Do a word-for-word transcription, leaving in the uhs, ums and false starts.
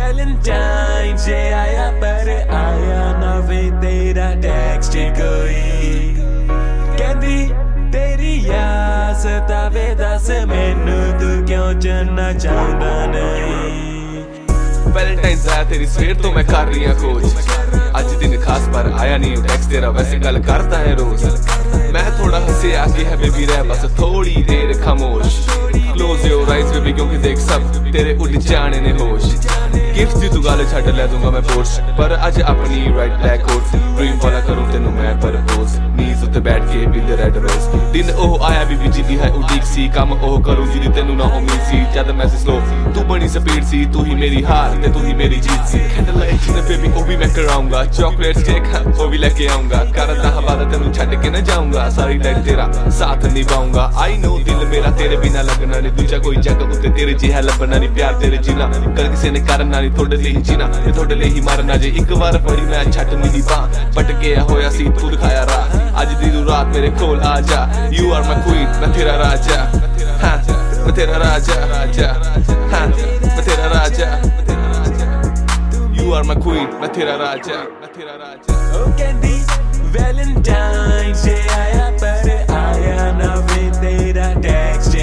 Valentine day आया पर आया ना वे तेरा टेक्स्ट कोई कहती तेरी याद सतावे दस मैनू तू क्यों चलना चाहता नहीं वैलेंटाइन्स आया तेरी सवेर तो मैं कर रही खोज अज दिन खास पर आया नहीं टैक्स तेरा वैसे गल करता है रोज मैं थोड़ा हंसे आगे है बेबी रह बस थोड़ी देर खामोश क्लोज योर आइज बेबी क्योंकि देख सब तेरे उड़ जाने ने होश गिफ्ट दी तू गल छड्ड ले दूंगा मैं पोर्स पर अज अपनी राइट ब्लैक कोट ड्रीम वाला करूं तेनू मैं प्रपोज नीज उत्ते बैठ के विद रेड रोज दिन ओह आया बीबी जी दी है उड़ीक सी काम ओह करूं जिदी तेनू ना उम्मीद सी जद मैं स्लो तू बनी स्पीड सी तू ही मेरी हार ते तू ही मेरी जीत सी कैंडल लाइट डिनर बेबी ओ भी मैं कराऊंगा चॉकलेट्स केक ओ भी लेके आऊंगा करदा हवाला तेनू छड्ड के ना जाऊंगा सारी लाइफ तेरा साथ निभाऊंगा आई नो दिल मेरा तेरे बिना लगना नहीं दूजा कोई जगह उत्ते तेरे जिहा लभना नहीं प्यार तेरे जीना कर किसी ने करना नहीं थोड़े लिए ही जीना ते थोड़े लिए ही मरना जे एक बार फड़ी मैं छट मेरी बांह भटकिया होया सी तू दिखाया राह अज दी तू रात मेरे कोल आ जा यू आर माय क्वीन मैं तेरा राजा हां मैं तेरा राजा राजा हां मैं तेरा राजा यू आर माय क्वीन मैं तेरा राजा मैं तेरा राजा ओ कहती वैलेंटाइन डे आया पर आया ना वे तेरा टेक्स्ट